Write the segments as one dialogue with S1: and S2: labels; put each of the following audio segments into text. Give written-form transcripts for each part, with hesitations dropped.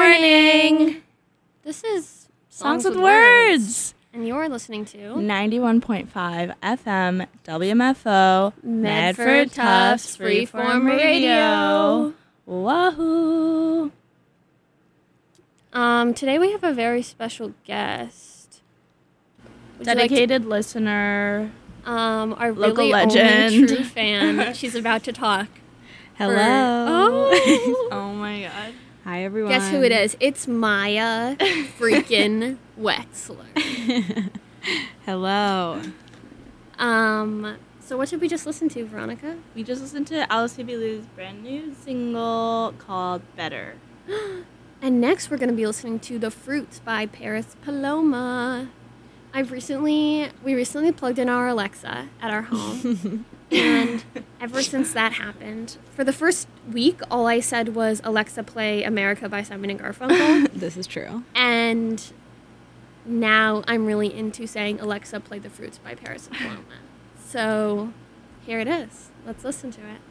S1: morning. This is
S2: Songs with Words.
S1: And you're listening to
S2: 91.5 FM WMFO
S1: Medford Tufts Freeform Radio.
S2: Wahoo!
S1: Today we have a very special guest.
S2: Dedicated listener.
S1: Our
S2: local
S1: really
S2: legend.
S1: only true fan. She's about to talk.
S3: Hello.
S2: Oh my god.
S3: Hi, everyone.
S1: Guess who it is? It's Maya freaking Wetzler.
S3: Hello.
S1: So what did we just listen to, Veronica?
S2: We just listened to Alice Lou's brand new single called Better.
S1: And next we're going to be listening to The Fruits by Paris Paloma. We recently plugged in our Alexa at our home. And ever since that happened, for the first week, all I said was, Alexa, play America by Simon and Garfunkel.
S3: This is true.
S1: And now I'm really into saying, Alexa, play The Fruits by Paris Paloma. So here it is. Let's listen to it.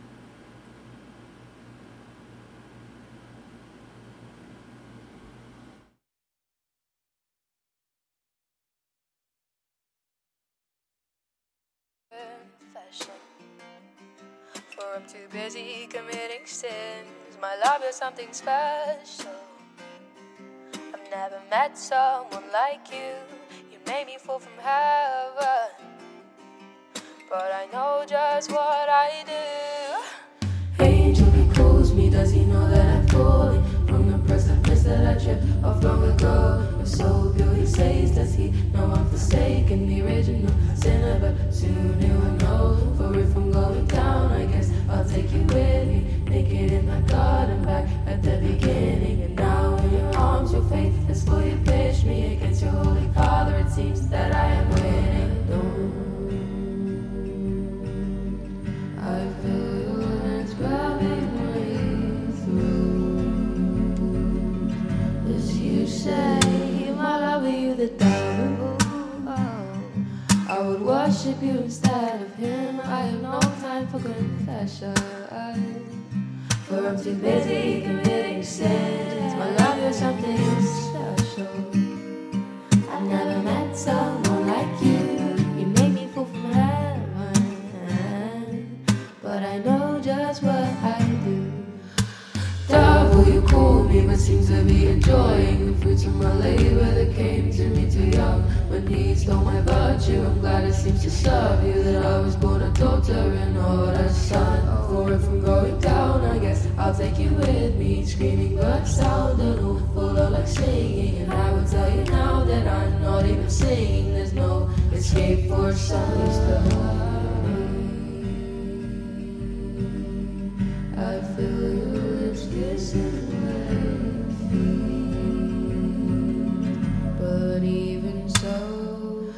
S4: For I'm too busy committing sins. My love is something special. I've never met someone like you. You made me fall from heaven, but I know just what I do. Angel, he calls me. Does he know that I'm falling from the precipice that I tripped off long ago? You're so pure, he says. Does he know I'm forsaken, the original sinner? But soon he will know. For if I'm going down, I guess I'll take you with me. Naked in my garden, back at the beginning. And now in your arms, your faith is full. You pitch me against your holy father. It seems that I am winning. No, I feel your hands grabbing my throat. As you say, my love, are you the devil? I would worship you instead of him. I have no time for confession, for I'm too busy committing sins. My love, you're something special. I've never met someone like you. You made me fall from heaven, but I know just what I do. Devil, you call me, but seems to be enjoying the fruits of my labor that came to me too young. When he stole my virtue, I'm glad it seems to serve you that I was born a daughter and not a son. For if I'm going down, I guess I'll take you with me. Screaming but sound and all full of like singing. And I will tell you now that I'm not even singing. There's no escape for some used to hurt me. I feel your lips kissing my feet, but even so,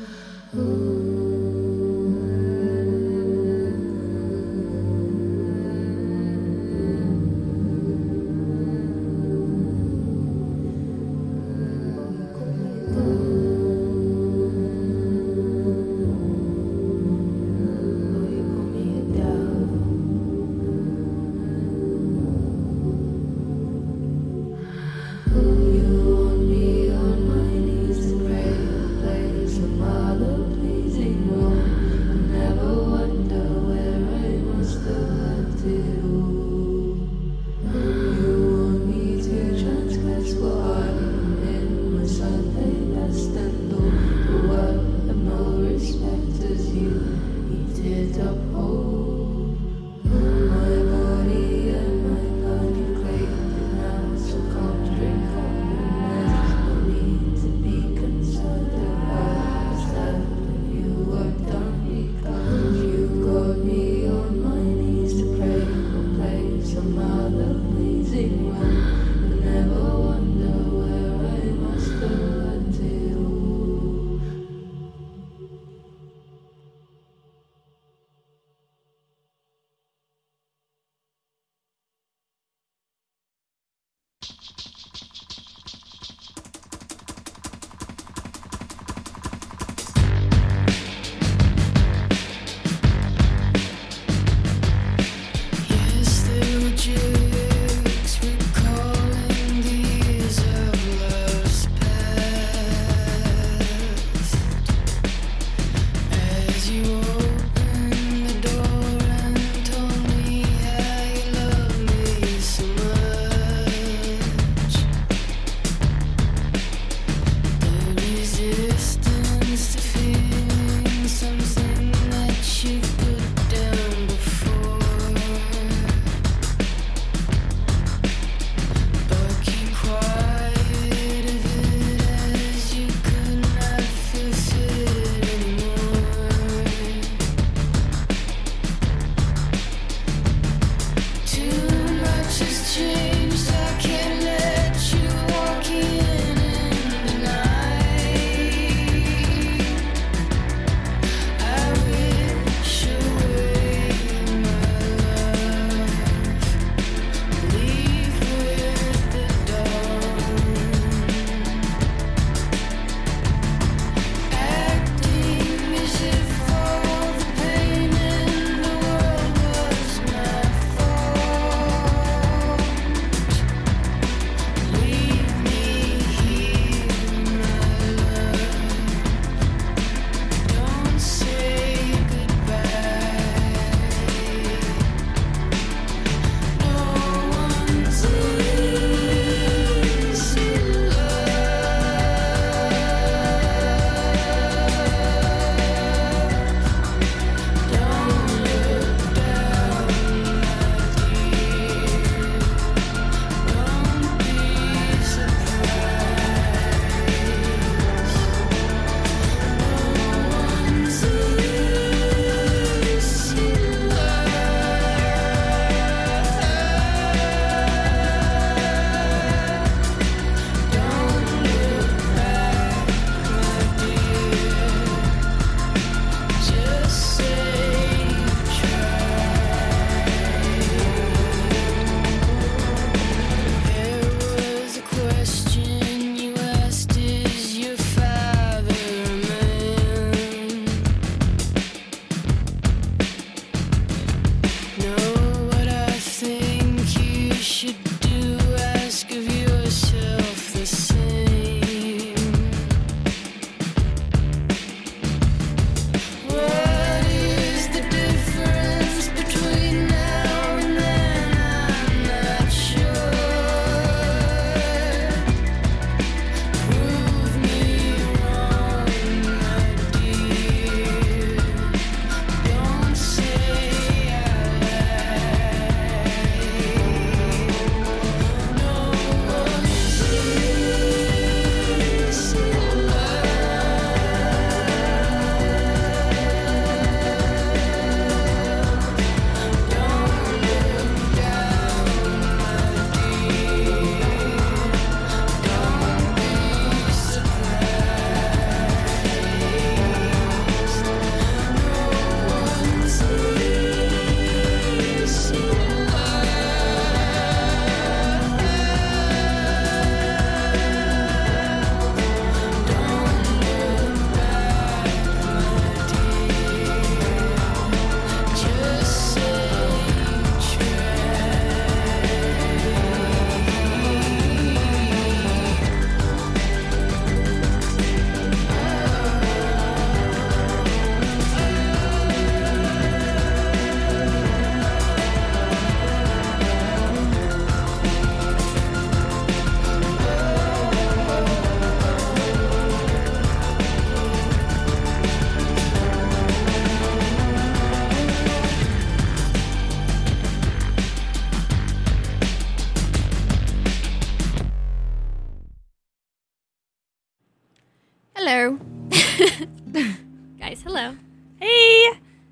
S1: Hello. Guys, hello.
S3: Hey!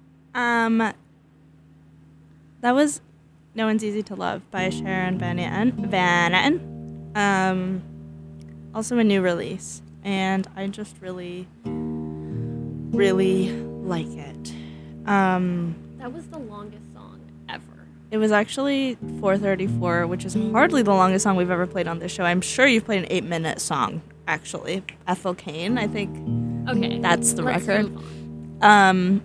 S3: That was No One's Easy to Love by Sharon Van Etten. Also a new release. And I just really, really like it.
S1: That was the longest song ever.
S3: It was actually 4:34, which is hardly the longest song we've ever played on this show. I'm sure you've played an 8-minute song, actually. Ethel Cain, I think.
S1: Okay.
S3: That's the
S1: let's
S3: record.
S1: move on.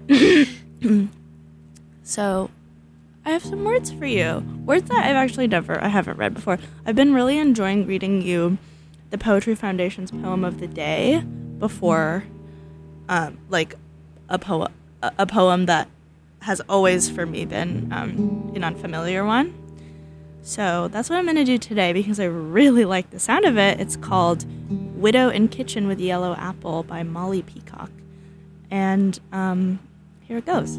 S3: So I have some words for you. Words that I haven't read before. I've been really enjoying reading you the Poetry Foundation's poem of the day before, like a poem that has always for me been an unfamiliar one. So that's what I'm going to do today because I really like the sound of it. It's called Widow in Kitchen with Yellow Apple by Molly Peacock. And here it goes.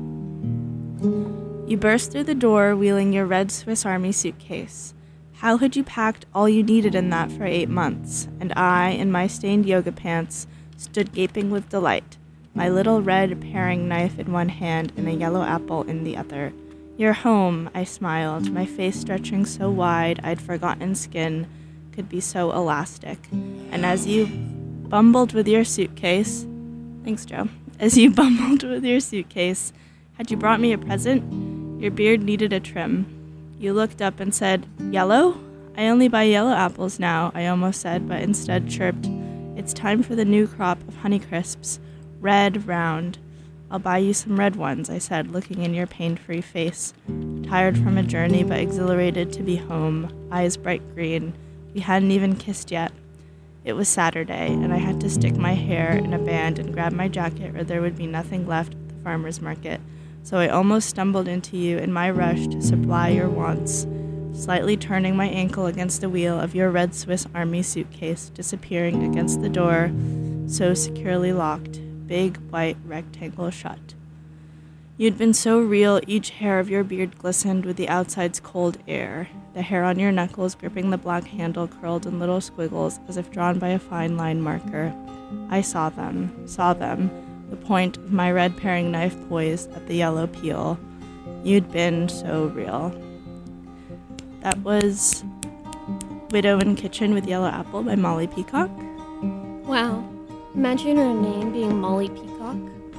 S3: You burst through the door wheeling your red Swiss Army suitcase. How had you packed all you needed in that for 8 months? And I, in my stained yoga pants, stood gaping with delight, my little red paring knife in one hand and a yellow apple in the other. You're home, I smiled, my face stretching so wide I'd forgotten skin could be so elastic. And as you bumbled with your suitcase, thanks, Joe. As you bumbled with your suitcase, had you brought me a present? Your beard needed a trim. You looked up and said, Yellow? I only buy yellow apples now, I almost said, but instead chirped, It's time for the new crop of Honeycrisps. Red, round. I'll buy you some red ones, I said, looking in your pain-free face. Tired from a journey, but exhilarated to be home, eyes bright green. We hadn't even kissed yet. It was Saturday, and I had to stick my hair in a band and grab my jacket or there would be nothing left at the farmer's market. So I almost stumbled into you in my rush to supply your wants, slightly turning my ankle against the wheel of your red Swiss Army suitcase, disappearing against the door, so securely locked, big white rectangle shut. You'd been so real, each hair of your beard glistened with the outside's cold air, the hair on your knuckles gripping the black handle curled in little squiggles as if drawn by a fine line marker. I saw them, the point of my red paring knife poised at the yellow peel. You'd been so real. That was Widow in Kitchen with Yellow Apple by Molly Peacock.
S1: Wow. Imagine her name being Molly Peacock.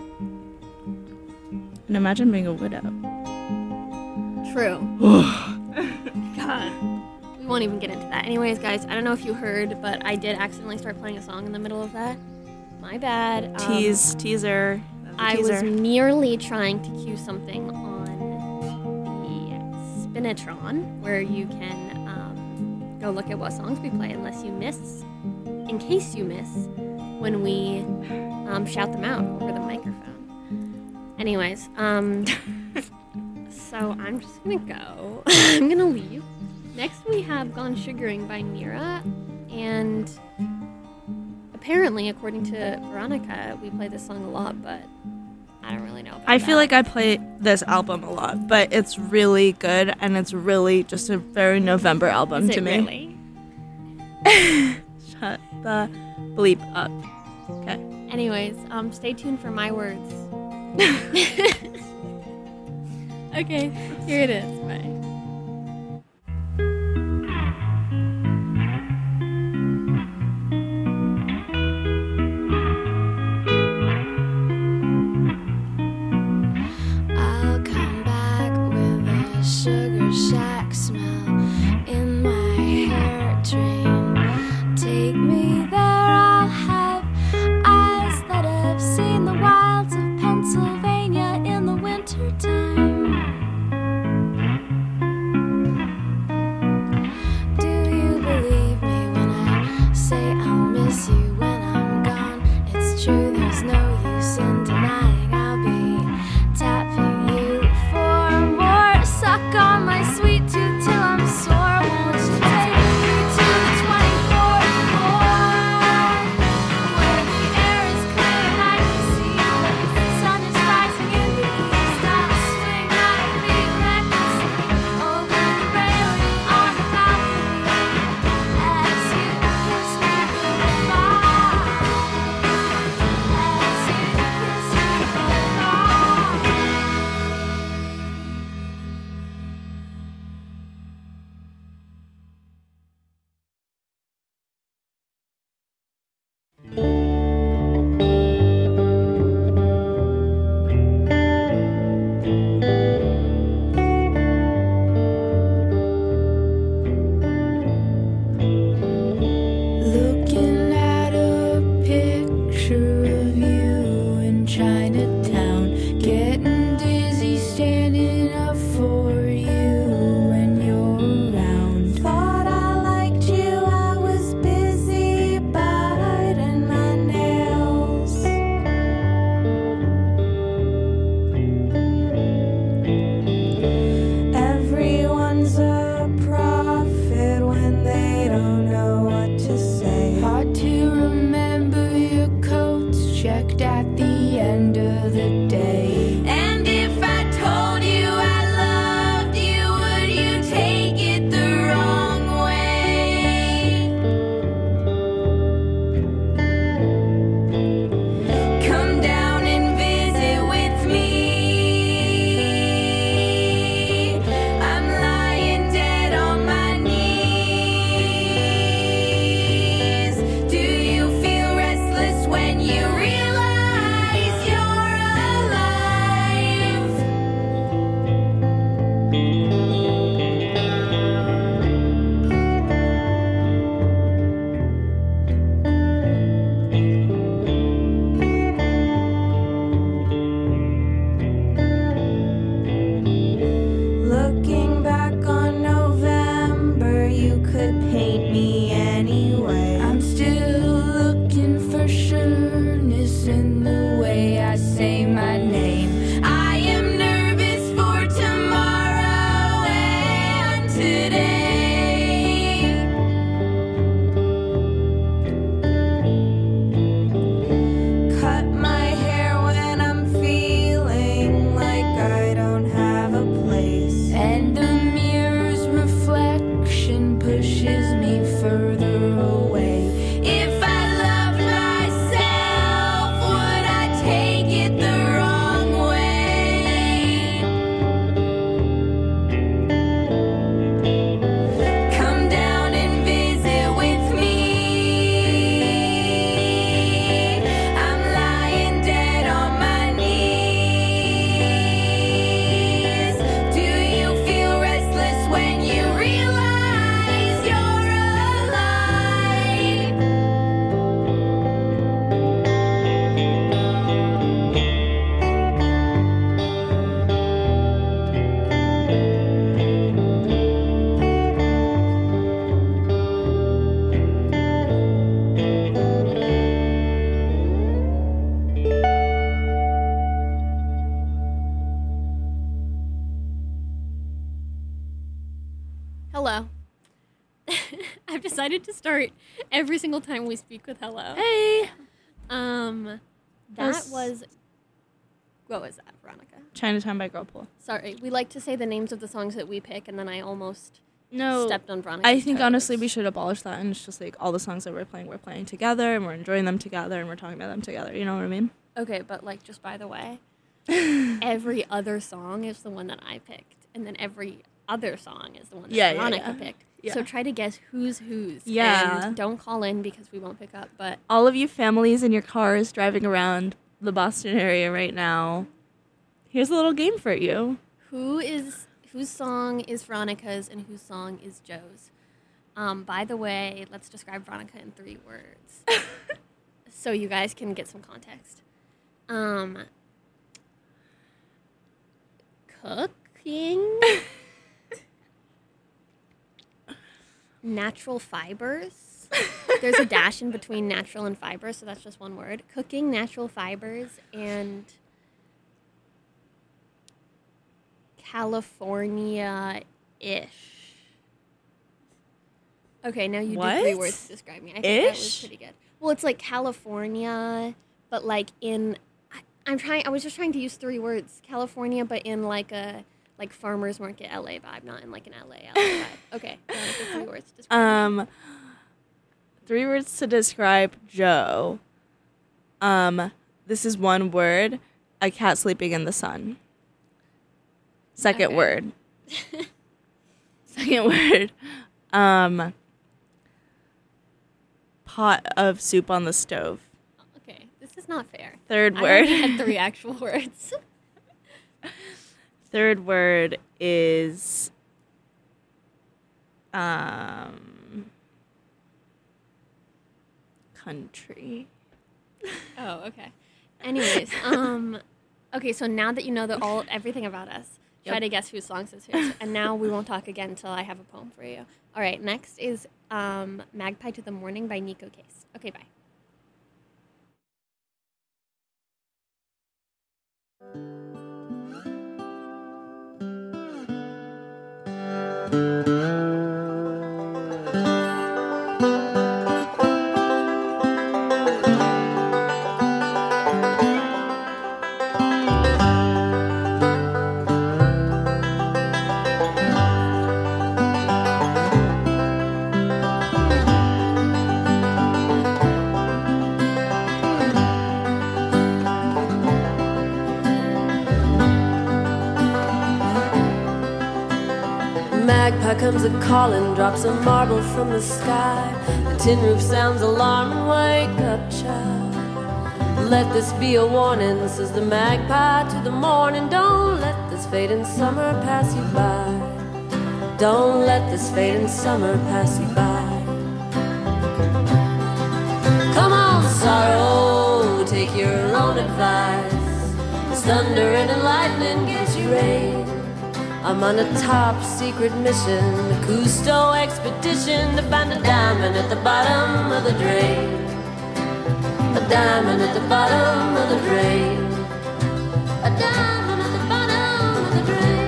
S3: And imagine being a widow.
S1: True. God. We won't even get into that. Anyways, guys, I don't know if you heard, but I did accidentally start playing a song in the middle of that. My bad.
S3: Teaser.
S1: I was merely trying to cue something on the Spinatron, where you can go look at what songs we play in case you miss, when we shout them out over the microphone. Anyways, so I'm just gonna go. I'm gonna leave. Next we have Gone Sugaring by Mira, and apparently, according to Veronica, we play this song a lot, but I don't really know about
S3: I feel
S1: that.
S3: like I play this album a lot, but it's really good, and it's really just a very November album
S1: Is
S3: to
S1: it
S3: me.
S1: Really?
S3: Shut the bleep up. Okay.
S1: Anyways, stay tuned for my words. Okay, here it is. Bye.
S4: I'll come back with a sugar shack smell in my hair train. Take me there, I'll have eyes that have seen the wilds of Pennsylvania in the wintertime.
S1: decided to start every single time we speak with hello.
S3: Hey.
S1: That
S3: Yes.
S1: was... What was that, Veronica?
S3: Chinatown by Girlpool.
S1: Sorry, we like to say the names of the songs that we pick, and then I almost
S3: No.
S1: stepped on Veronica's
S3: I think
S1: toes.
S3: honestly we should abolish that, and it's just like all the songs that we're playing together, and we're enjoying them together, and we're talking about them together. You know what I mean?
S1: Okay, but like, just by the way, every other song is the one that I picked, and then every other song is the one that
S3: Yeah,
S1: Veronica
S3: yeah.
S1: picked.
S3: Yeah.
S1: So try to guess who's whose.
S3: Yeah.
S1: And don't call in because we won't pick up, but
S3: All of you families in your cars driving around the Boston area right now, here's a little game for you.
S1: whose song is Veronica's and whose song is Joe's? By the way, let's describe Veronica in 3 words. So you guys can get some context. Cooking. Natural fibers. There's a dash in between natural and fiber, so that's just one word. Cooking, natural fibers, and California-ish. Okay, now you
S3: What?
S1: do 3 words to describe me. I think that was
S3: Ish?
S1: pretty good. Well, it's like California, but like in... I was just trying to use 3 words. California, but in like a... Like farmers market LA vibe, not in like an LA vibe. Okay, Veronica, 3 words to describe me.
S3: 3 words to describe Joe. This is 1 word. A cat sleeping in the sun. Second
S1: Okay.
S3: word. Second word. Pot of soup on the stove.
S1: Okay, this is not fair.
S3: Third
S1: I
S3: word.
S1: only had 3 actual words.
S3: Third word is country.
S1: Oh, okay. Anyways, okay, so now that you know everything about us, try
S3: Yep.
S1: to guess whose songs is whose. And now we won't talk again until I have a poem for you. All right, next is Magpie to the Morning by Nico Case. Okay, bye.
S4: Magpie comes a-calling, drops a marble from the sky. The tin roof sounds alarm and wake up, child. Let this be a warning, says the magpie to the morning. Don't let this fading summer pass you by. Don't let this fading summer pass you by. Come on, sorrow, take your own advice. It's thunder and lightning gives you rain. I'm on a top secret mission, a Cousteau expedition to find a diamond at the bottom of the drain. A diamond at the bottom of the drain. A diamond at the bottom of the drain.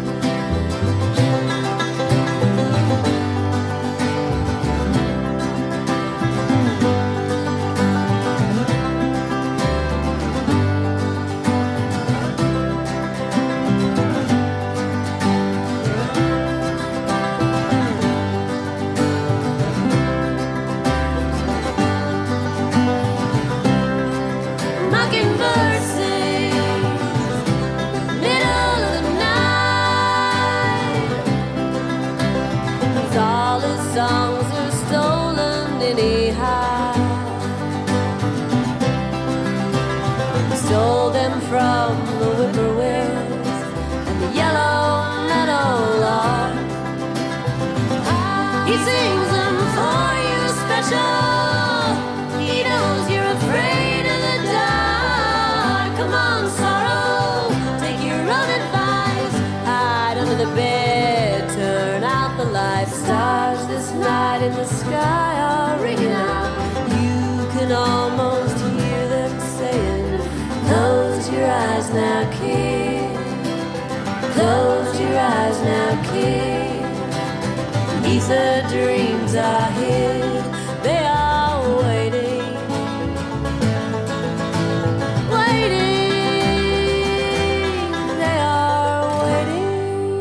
S4: Mockingbird sings, middle of the night. 'Cause all his songs are stolen anyhow. Stole them from the whippoorwills and the yellow meadowlark. He sings them for you special. He knows you're afraid of the dark. Come on, sorrow, take your own advice. Hide under the bed, turn out the lights. Stars this night in the sky are ringing out. You can almost hear them saying, close your eyes now, kid. Close your eyes now, kid. He said dreams I hid, they are waiting, waiting, they are waiting.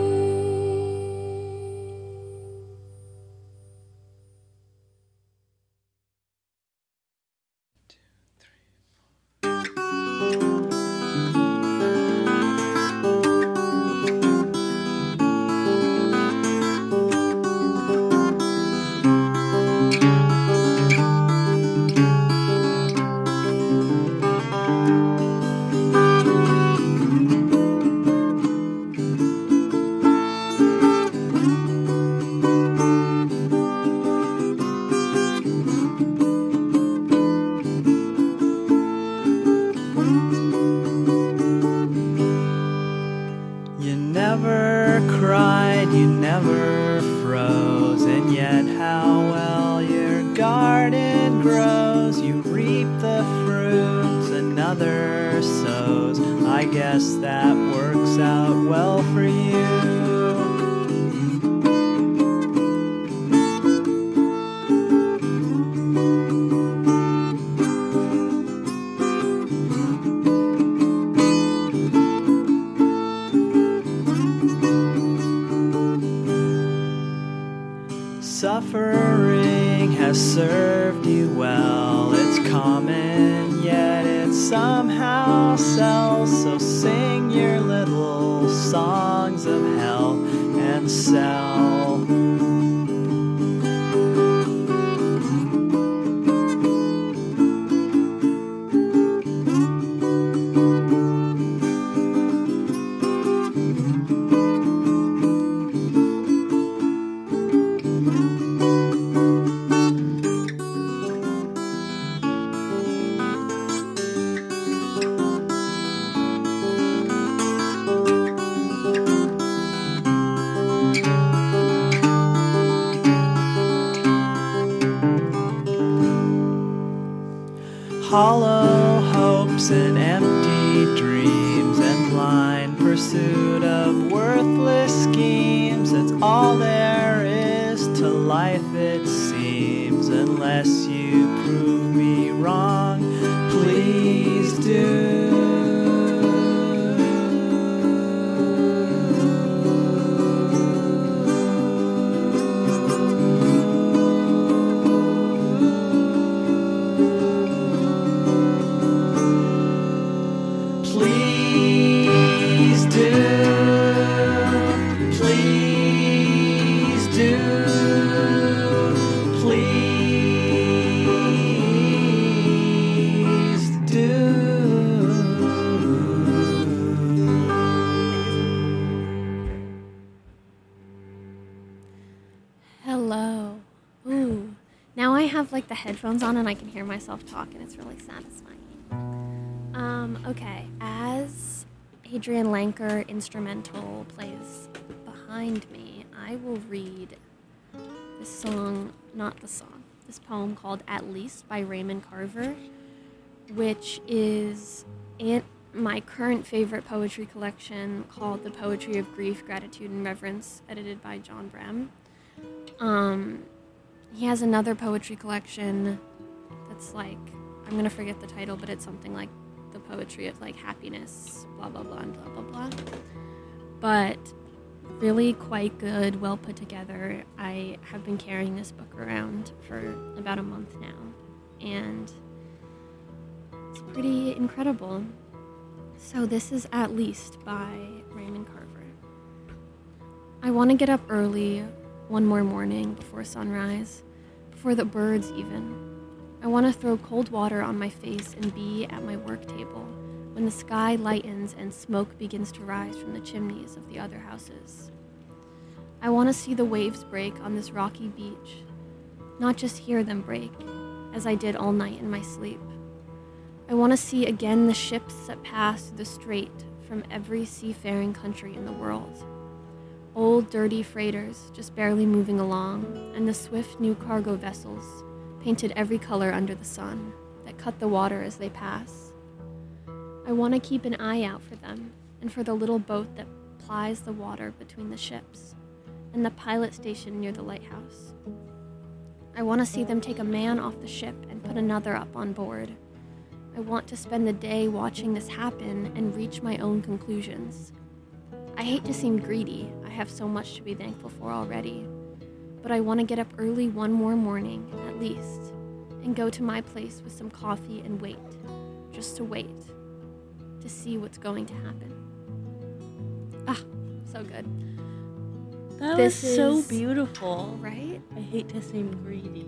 S5: You never cried, you never froze, and yet how well your garden grows. You reap the fruits another sows. I guess that works out well for you. Suffering has served you well. It's common, yet it somehow sells. So sing your little songs of hell and sell. Hollow hopes and empty dreams and blind pursuit of worthless schemes. That's all there is to life, it seems, unless you prove me wrong. Please do. Please do, please do, please do.
S1: Hello. Ooh. Now I have like the headphones on and I can hear myself talk and it's really satisfying. Okay. As Adrian Lanker instrumental plays behind me, I will read this song, not the song, this poem called At Least by Raymond Carver, which is in my current favorite poetry collection called The Poetry of Grief, Gratitude, and Reverence, edited by John Brehm. He has another poetry collection that's like, I'm going to forget the title, but it's something like The Poetry of like Happiness, blah, blah, blah, and blah, blah, blah. But really quite good, well put together. I have been carrying this book around for about a month now, and it's pretty incredible. So this is At Least by Raymond Carver. I want to get up early one more morning before sunrise, before the birds even. I want to throw cold water on my face and be at my work table when the sky lightens and smoke begins to rise from the chimneys of the other houses. I want to see the waves break on this rocky beach, not just hear them break, as I did all night in my sleep. I want to see again the ships that pass through the strait from every seafaring country in the world. Old, dirty freighters just barely moving along, and the swift new cargo vessels, painted every color under the sun, that cut the water as they pass. I want to keep an eye out for them, and for the little boat that plies the water between the ships, and the pilot station near the lighthouse. I want to see them take a man off the ship and put another up on board. I want to spend the day watching this happen and reach my own conclusions. I hate to seem greedy, I have so much to be thankful for already, but I want to get up early one more morning, at least, and go to my place with some coffee and wait, just to wait, to see what's going to happen. Ah, so good.
S3: That
S1: This
S3: was so
S1: is-
S3: beautiful.
S1: Right?
S3: I hate to seem greedy.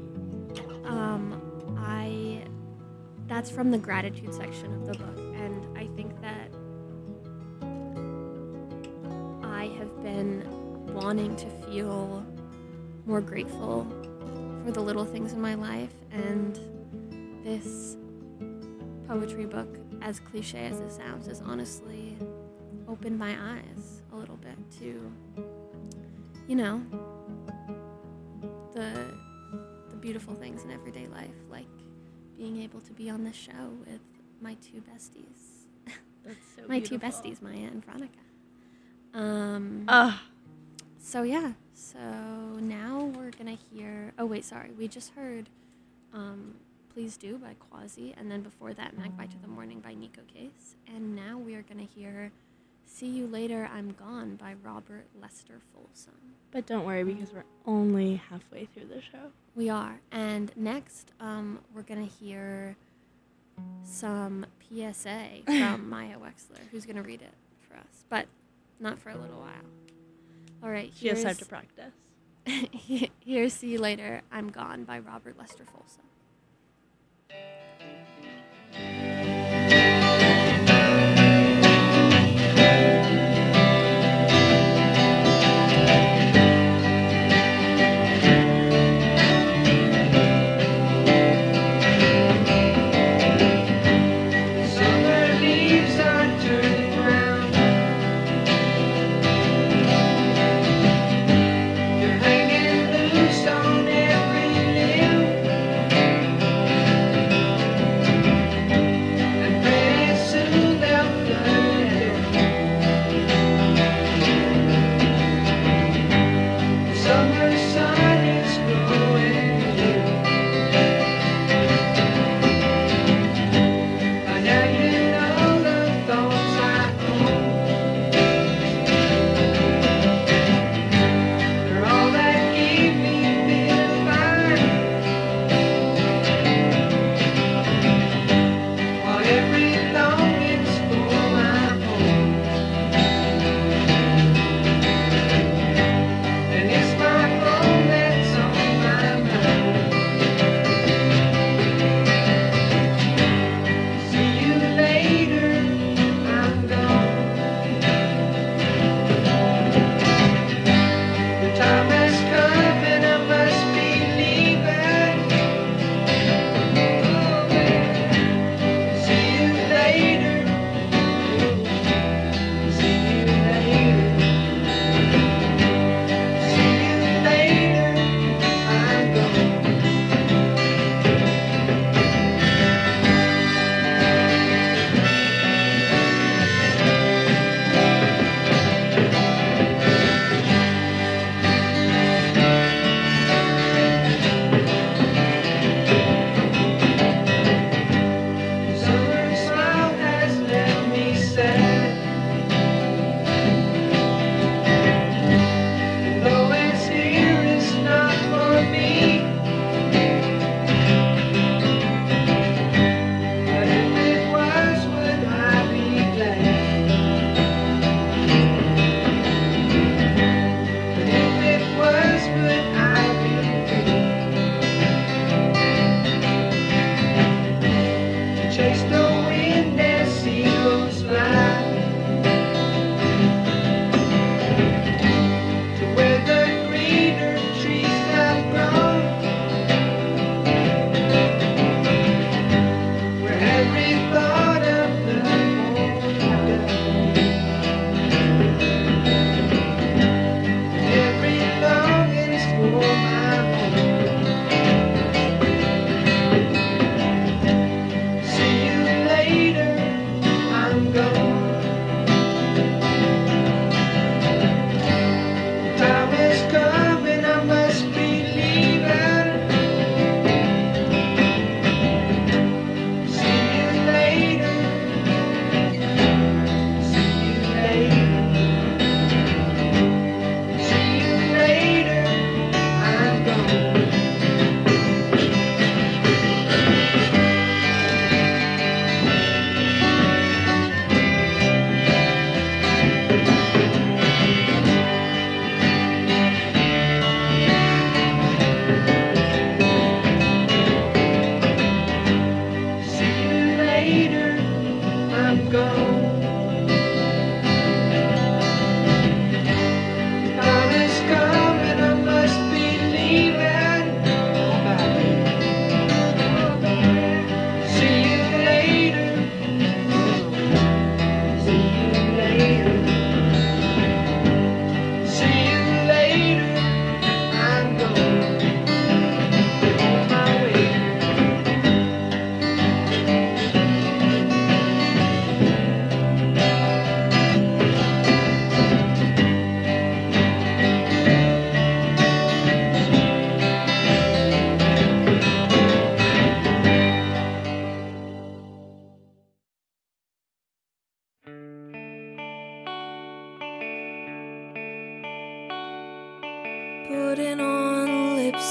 S1: That's from the gratitude section of the book, and I think that I have been wanting to feel more grateful for the little things in my life, and this poetry book, as cliche as it sounds, has honestly opened my eyes a little bit to, you know, the beautiful things in everyday life, like being able to be on this show with my two besties.
S3: That's so
S1: My two besties, Maya and Veronica. So yeah, so now we're gonna hear, oh wait, sorry, we just heard Please Do by Quasi, and then before that, Magpie to the Morning by Nico Case, and now we are gonna hear See You Later, I'm Gone by Robert Lester Folsom.
S3: But don't worry, because we're only halfway through the show.
S1: We are, and next we're gonna hear some PSA from Maya Wexler, who's gonna read it for us, but not for a little while. All right,
S3: She has time to practice.
S1: here's See You Later, I'm Gone by Robert Lester Folsom.
S6: Summer leaves are turning round. You're hanging loose on every limb, and pretty soon they'll flood. The summer sun is growing dim. By now you know the thoughts I own. They're all that keep me feeling fine. While every longing's for my own. And it's my home that's on my mind. See you later, I'm gone. The time has come and I must be leaving. See you later. See you later. See you later, I'm gone. Summer smile has left me sad. And though it's here, it's not for me. But if it was, would I be glad? But if it was, would I be free? To chase the wind as seagulls fly, to where the greener trees have grown, where every thought of the morning and every longing's for my home. See you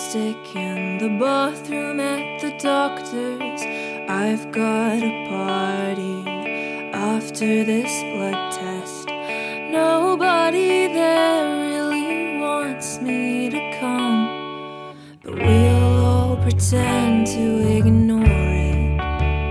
S4: lipstick in the bathroom at the doctor's. I've got a party after this blood test. Nobody there really wants me to come, but we'll all pretend to ignore it.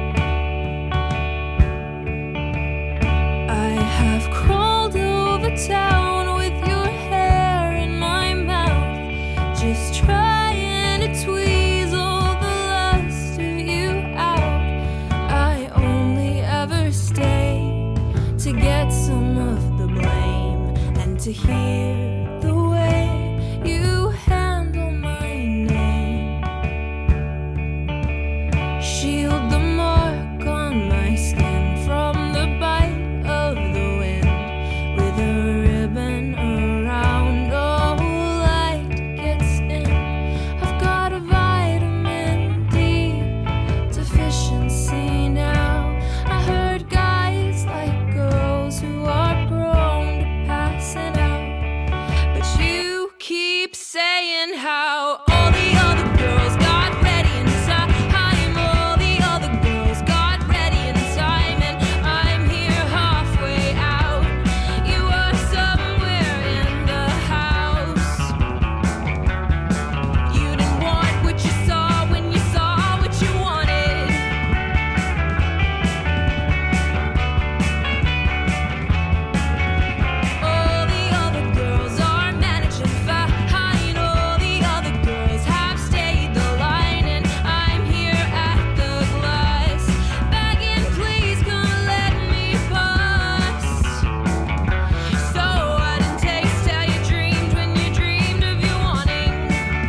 S4: I have crawled over town with your hair in my mouth, just trying to tweezle the lust of you out. I only ever stay to get some of the blame and to hear the way you handle my name. Shield the mark on my skin from the bite of the wind with a ribbon around. Oh, light gets in. I've got a vitamin D deficiency now. I heard guys like girls who are prone to passing out, but you keep saying how all the other girls got ready in time. All the other girls got ready in time, and I'm here halfway out. You are somewhere in the house. You didn't want what you saw when you saw what you wanted. All the other girls are managing fine. All the other girls have stayed the line, and I'm here at the glass, begging, please come let me pass. So I didn't taste how you dreamed when you dreamed of you wanting.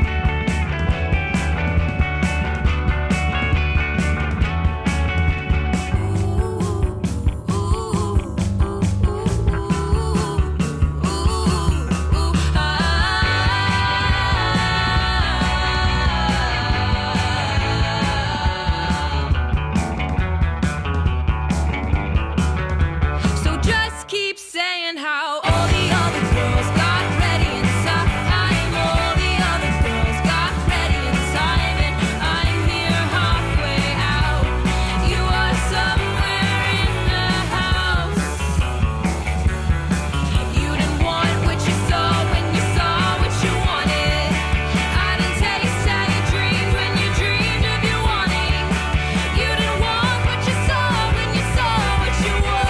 S4: So just keep saying how all the other girls got ready in time. All the other girls got ready in time, and I'm here halfway out. You are somewhere in the house. You didn't want what you saw when you saw what you wanted. I didn't taste how you dreamed when you dreamed of you wanting. You didn't want what you saw when you saw what you wanted.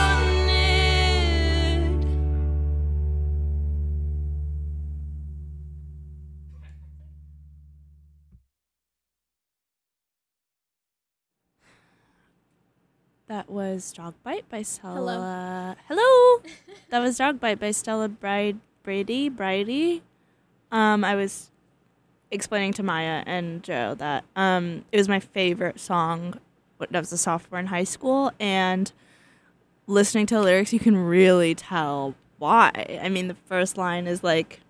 S3: That was Dog Bite by Stella. Hello. That was Dog Bite by Stella Brady. I was explaining to Maya and Joe that it was my favorite song when I was a sophomore in high school, and listening to the lyrics, you can really tell why. I mean, the first line is like,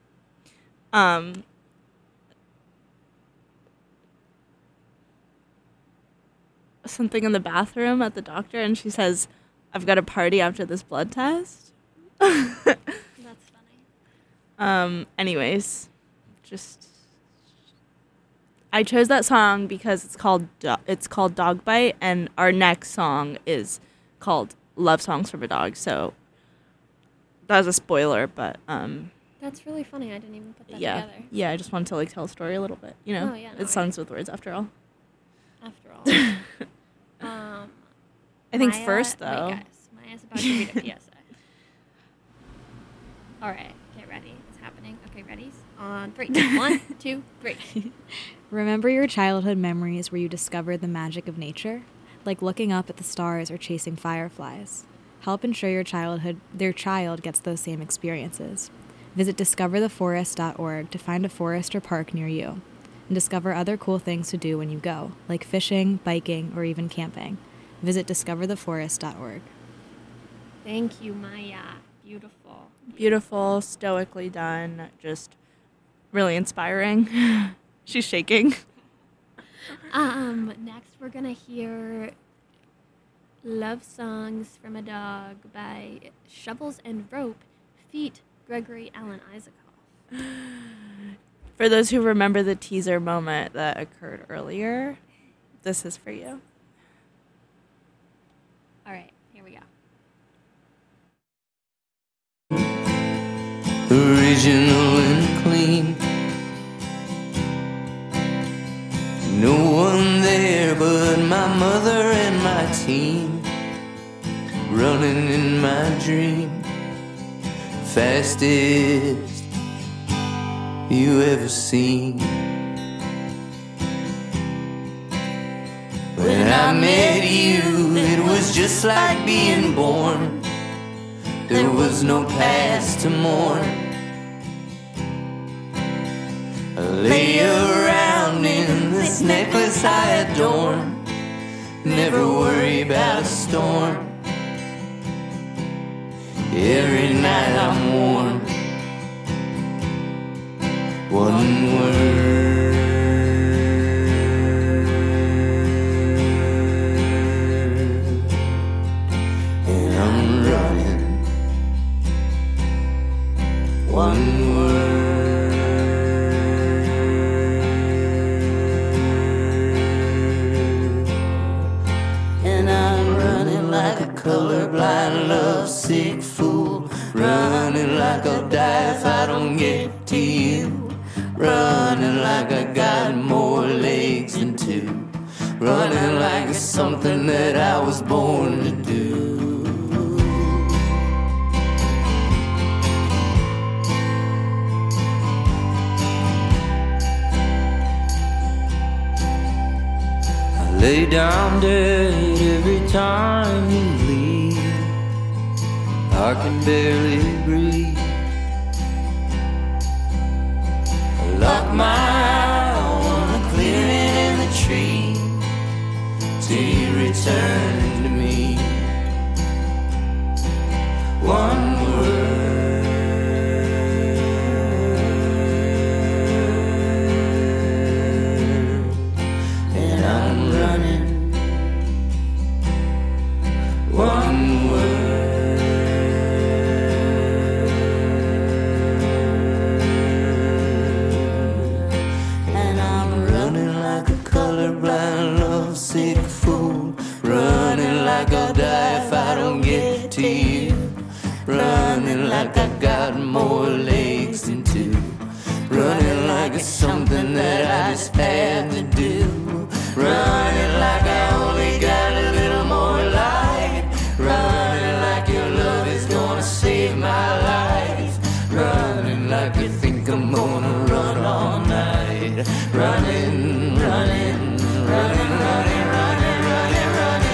S3: something in the bathroom at the doctor, and she says, "I've got a party after this blood test."
S1: That's funny.
S3: Anyways, just I chose that song because it's called Dog Bite, and our next song is called Love Songs from a Dog. So that was a spoiler, but
S1: That's really funny. I didn't even put that together.
S3: yeah. I just wanted to like tell a story a little bit. You know,
S1: Oh, yeah, no
S3: it's songs with words after all.
S1: After all.
S3: I think
S1: Maya-
S3: first though.
S1: Wait, guys. Maya's about to read a PSA. All right. Get ready. It's happening. Okay, ready? On 3. 1, 2, 3.
S7: Remember your childhood memories where you discovered the magic of nature? Like looking up at the stars or chasing fireflies. Help ensure their child gets those same experiences. Visit discovertheforest.org to find a forest or park near you. And discover other cool things to do when you go, like fishing, biking, or even camping. Visit discovertheforest.org.
S1: Thank you, Maya. Beautiful.
S3: Beautiful, stoically done, just really inspiring. She's shaking.
S1: Next we're gonna hear Love Songs from a Dog by Shovels and Rope, feat. Gregory Alan Isaacoff.
S3: For those who remember the teaser moment that occurred earlier, this is for you.
S1: All right, here we go.
S8: Original and clean. No one there but my mother and my team, running in my dream, fastest you ever seen. When I met you, it was just like being born. There was no past to mourn. I lay around in this necklace I adorn, never worry about a storm. Every night I'm warm. One word, and I'm running. One word, and I'm running like a colorblind, lovesick fool. Running like I'll die if I don't get to you. Running like I got more legs than two. Running like it's something that I was born to do. I lay down dead every time you leave. I can barely breathe. Lock my eye on a clearing in the tree till you return to me. One word, and I'm running. One word. Colorblind, lovesick fool. Running like I'll die if I don't get to you. Running like I got more legs than two. Running like it's something that I just had to do. Running like I only got a little more light. Running like your love is gonna save my life. Running like you think I'm gonna run all night. Running, running, running, running, running, running, running.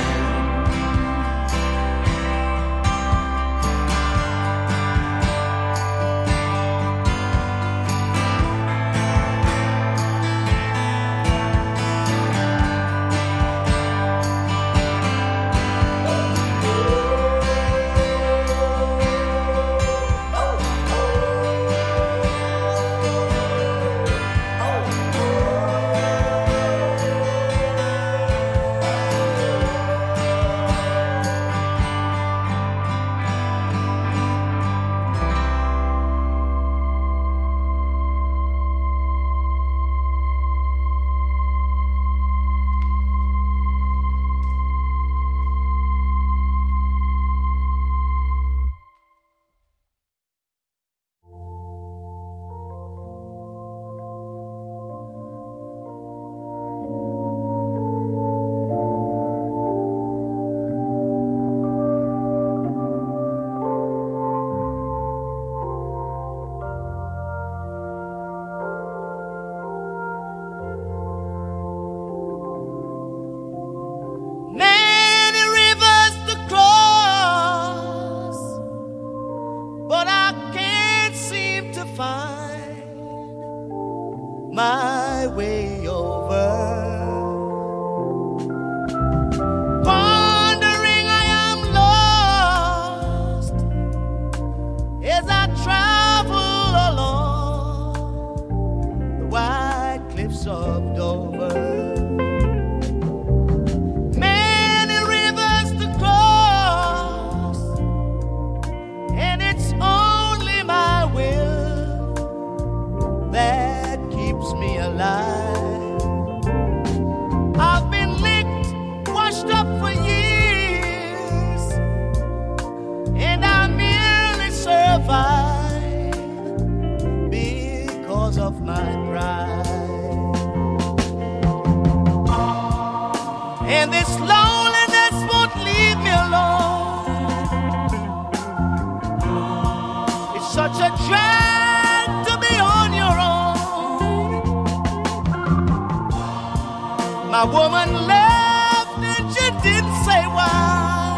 S8: My woman left and she didn't say why.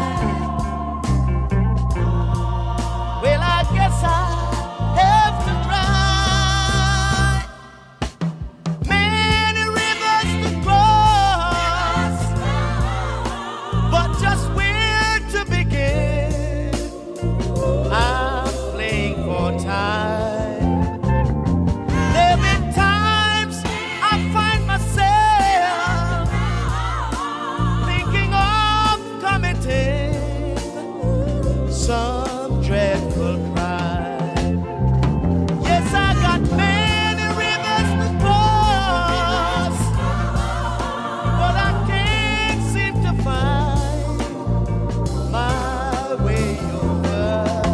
S8: Well, I guess I have to cry. Many rivers to cross, but just where to begin? I'm playing for time. There've been times I find myself thinking of committing some dreadful crime. Yes, I got many rivers to cross, but I can't seem to find my way over.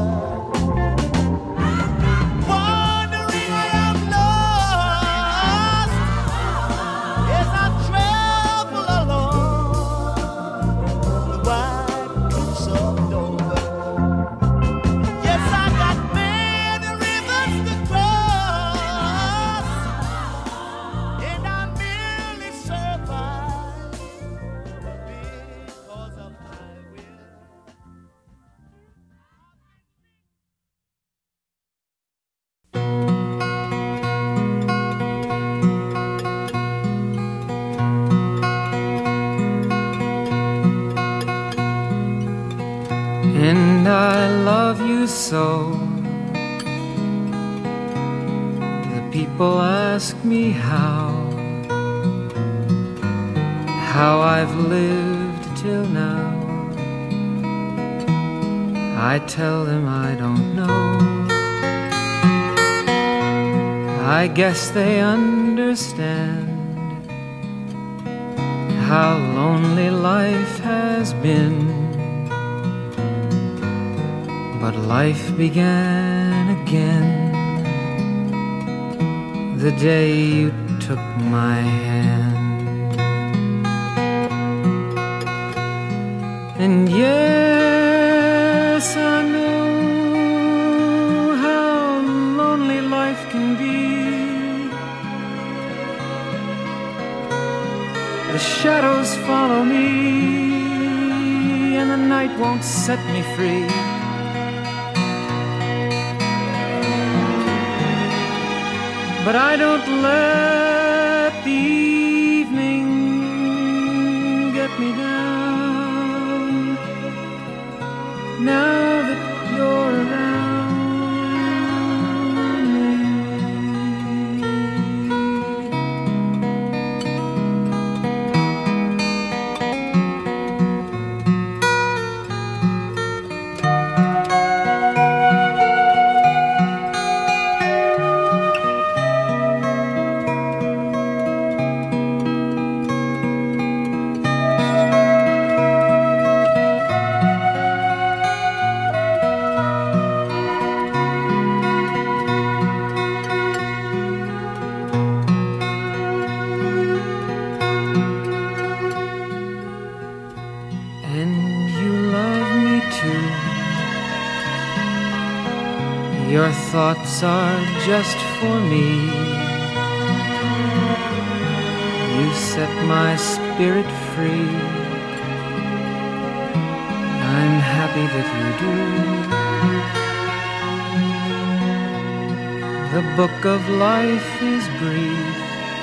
S8: Wandering I am lost as I travel along the wide cliffs of Dover. Yes, I got many rivers to cross, and I merely survive because of my will.
S6: And I love you so. The people ask me how I've lived till now. I tell them I don't know. I guess they understand how lonely life has been. But life began again the day you took my hand. And yes, I know how lonely life can be. The shadows follow me, and the night won't set me free. But I don't let the evening get me down. Now that you're around me. Your thoughts are just for me. You set my spirit free. I'm happy that you do. The book of life is brief,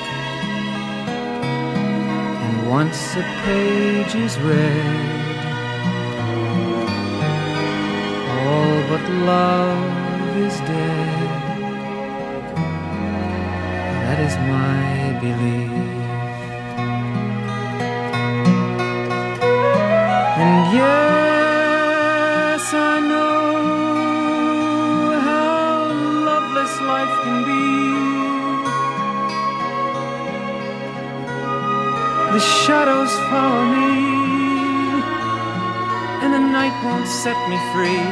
S6: and once a page is read, all but love is dead. That is my belief. And yes, I know how loveless life can be. The shadows follow me, and the night won't set me free.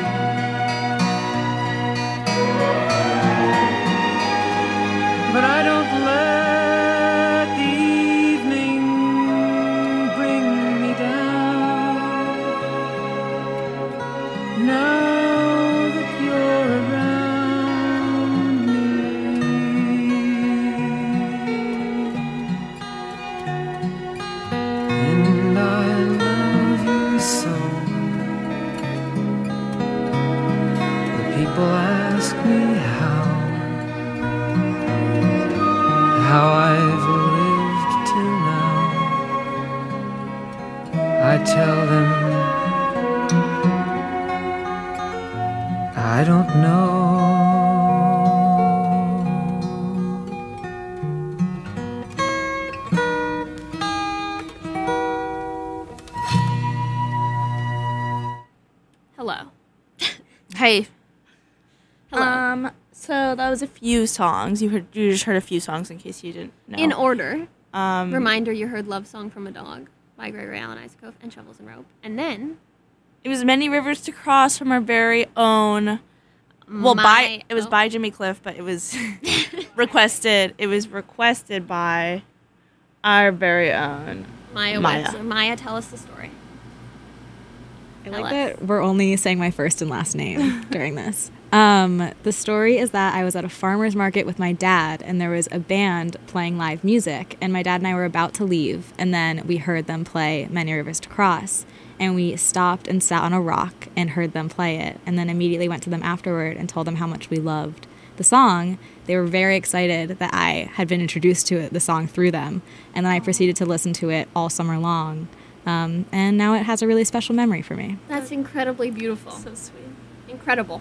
S6: But I don't let the evening bring me down. Now that you're around me. people ask me how I've lived till now, I tell them I don't know.
S1: Hello.
S3: Hey.
S1: Hello.
S3: So that was a few songs. You just heard a few songs in case you didn't know.
S1: In order.
S3: Um,
S1: Reminder, you heard Love Song from a Dog by Gregory Allen Isaacoff and Shovels and Rope. And then
S3: it was Many Rivers to Cross from our very own. Well, by Jimmy Cliff, but it was requested. It was requested by our very own
S1: Maya.
S3: Maya.
S1: Maya, tell us the story.
S7: I like that we're only saying my first and last name during this. The story is that I was at a farmer's market with my dad, and there was a band playing live music, and my dad and I were about to leave, and then we heard them play Many Rivers to Cross, and we stopped and sat on a rock and heard them play it, and then immediately went to them afterward and told them how much we loved the song. They were very excited that I had been introduced to the song through them, and then I proceeded to listen to it all summer long, and now it has a really special memory for me.
S1: That's incredibly beautiful.
S2: So sweet.
S1: Incredible.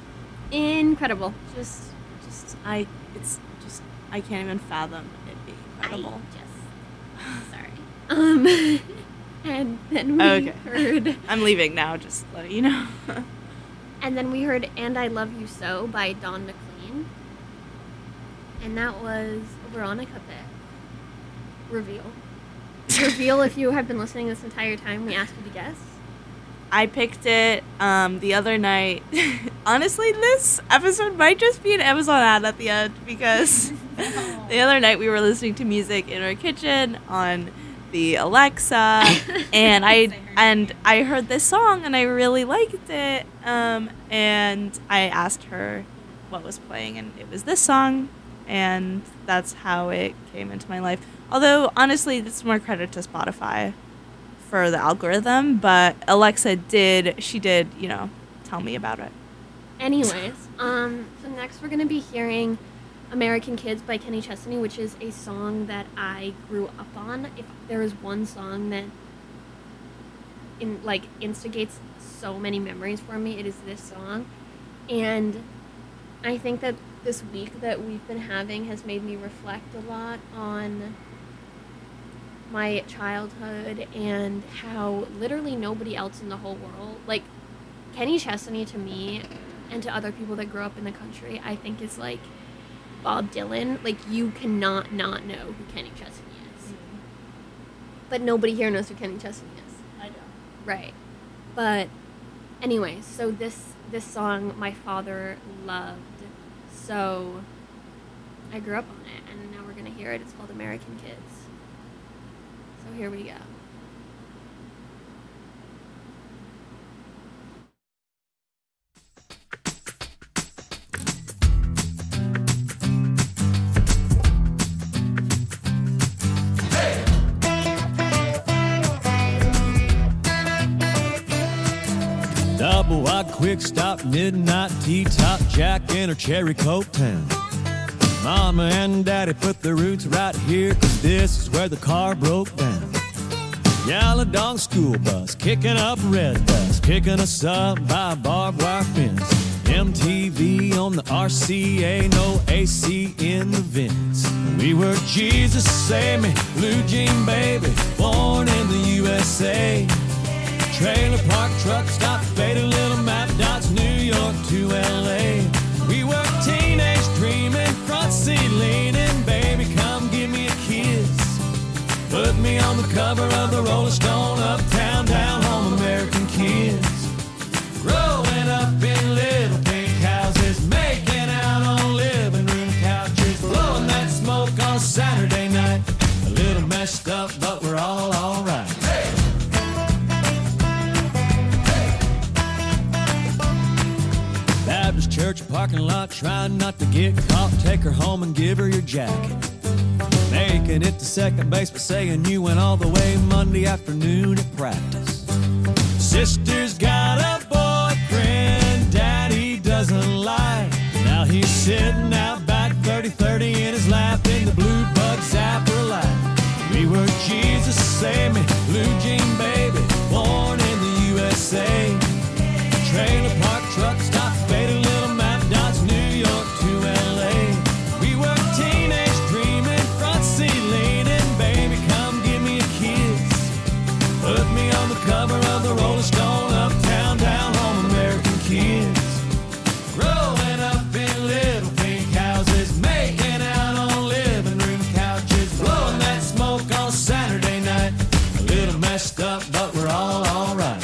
S3: I can't even fathom it being incredible.
S1: Sorry. And then we heard...
S3: I'm leaving now, just letting you know.
S1: And then we heard And I Love You So by Don McLean. And that was Veronica pick. Reveal. Reveal if you have been listening this entire time. We asked you to guess.
S3: I picked it the other night. Honestly, this episode might just be an Amazon ad at the end because the other night we were listening to music in our kitchen on the Alexa, and I heard this song and I really liked it. And I asked her what was playing, and it was this song, and that's how it came into my life. Although honestly, this is more credit to Spotify for the algorithm, but Alexa did tell me about it.
S1: Anyways, so next we're going to be hearing American Kids by Kenny Chesney, which is a song that I grew up on. If there is one song that instigates so many memories for me, it is this song. And I think that this week that we've been having has made me reflect a lot on my childhood and how literally nobody else in the whole world, like Kenny Chesney to me and to other people that grew up in the country, I think is like Bob Dylan. Like, you cannot not know who Kenny Chesney is. Mm-hmm. But nobody here knows who Kenny Chesney is.
S2: I don't.
S1: Right. But anyway, so this song my father loved, so I grew up on it, and now we're going to hear it. It's called American Kids. So here we go.
S9: Double wide quick stop, midnight tea top, Jack in her cherry coke town. Mama and Daddy put their roots right here, 'cause this is where the car broke down. Yellow dog school bus, kicking up red dust, picking us up by a barbed wire fence. MTV on the RCA, no AC in the vents. We were Jesus Save Me, Blue Jean Baby, born in the USA. Trailer park truck stop, faded little map dots, New York to LA. We were teenage dreaming, front seat leaning, baby come give me a kiss. Put me on the cover of the Rolling Stone, uptown, down home, American Kids. Growing up in little pink houses, making out on living room couches, blowing that smoke on a Saturday night. A little messed up, but we're all alright. Baptist church parking lot, trying not to get caught. Take her home and give her your jacket. Making it to second base, but saying you went all the way Monday afternoon at practice. Sister's got a boyfriend, Daddy doesn't USA. Trailer park truck stop, faded little map dots, New York to LA. We were teenage dreaming, front seat leaning, baby, come give me a kiss. Put me on the cover of the Rolling Stone, uptown, down home, American kids. Growing up in little pink houses, making out on living room couches, blowing that smoke on Saturday night. A little messed up, but we're all alright.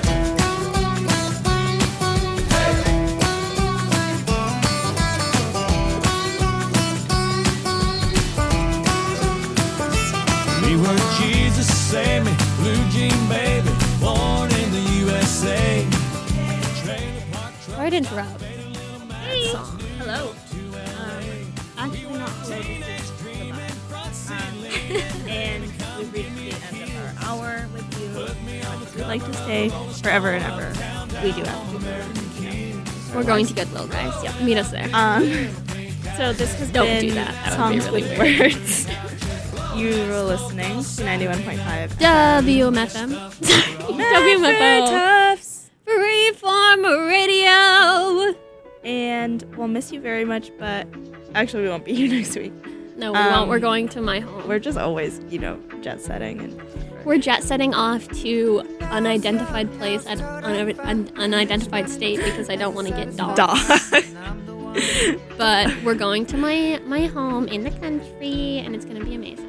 S9: We were Jesus, save me, blue jean baby, born in the USA.
S1: Sorry to interrupt.
S2: Hey. Hello. Actually not hello, this is goodbye. And we've reached the end of our hour with you. If you'd like to stay forever and ever, we do have to do
S1: We're going to Goodwill, guys. Yep. Meet us there.
S2: So this has
S1: Don't
S2: been
S1: do that. That would
S2: Songs
S1: be really
S2: with
S1: weird.
S2: Words. You were listening to 91.5
S1: WMFM. WMFO.
S2: Tufts.
S1: Freeform Radio.
S2: And we'll miss you very much, but actually we won't be here next week.
S1: No, we won't. We're going to my home.
S2: We're just always, jet setting. And
S1: We're jet setting off to unidentified place at unidentified state because I don't want to get dogged. But we're going to my home in the country, and it's going to be amazing.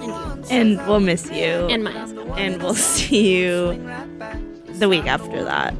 S2: And we'll miss you.
S1: And my husband.
S2: And we'll see you the week after that.